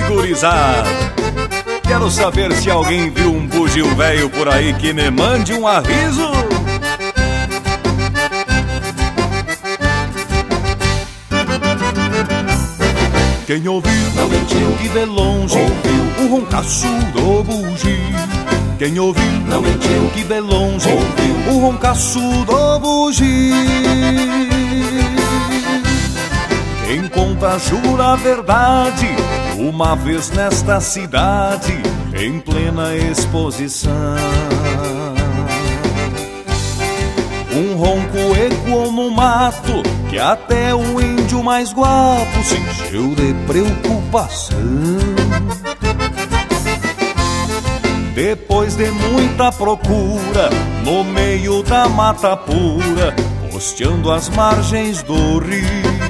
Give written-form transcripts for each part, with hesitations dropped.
gurizada. Quero saber se alguém viu um bugio velho por aí que me mande um aviso. Quem ouviu, não mentiu, que de longe ouviu o roncaço do bugio. Quem ouviu, não mentiu, que de longe ouviu o roncaço do bugio. Quem conta jura a verdade, uma vez nesta cidade, em plena exposição, um ronco ecoou no mato, que até o índio mais guapo se encheu de preocupação. Depois de muita procura, no meio da mata pura, costeando as margens do rio,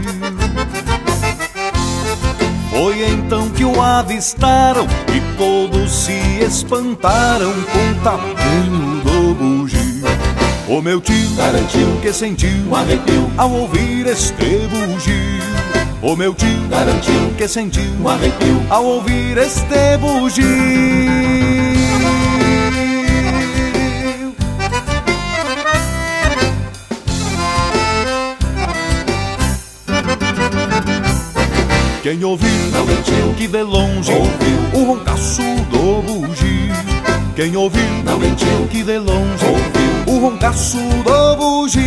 foi então que o avistaram e todos se espantaram com o tamanho do bugio. O meu tio garantiu que sentiu um arrepio ao ouvir este bugio. O meu tio garantiu que sentiu um arrepio ao ouvir este bugio. Quem ouviu, não mentiu, que de longe ouviu o roncaço do bugio. Quem ouviu, não mentiu, que de longe ouviu o roncaço do bugio.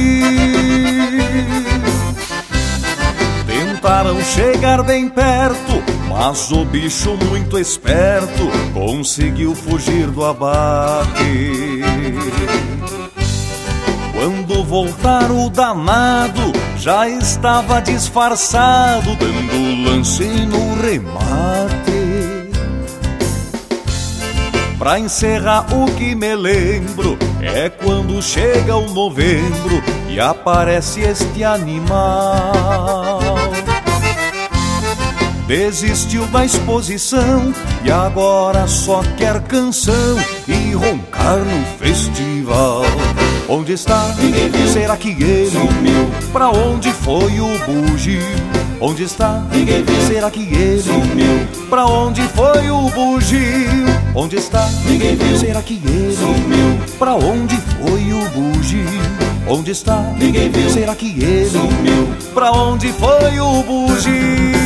Tentaram chegar bem perto, mas o bicho muito esperto conseguiu fugir do abate. Quando voltaram o danado, já estava disfarçado, dando lance no remate. Pra encerrar, o que me lembro é quando chega o novembro e aparece este animal. Desistiu da exposição e agora só quer canção e roncar no festival. Onde está? Ninguém viu. Será que ele sumiu? Pra onde foi o bugio? Onde está? Ninguém viu. Será que ele sumiu? Pra onde foi o bugio? Onde está? Ninguém viu. Será que ele sumiu? Pra onde foi o bugio? Onde está? Ninguém viu. Será que ele sumiu? Pra onde foi o bugio?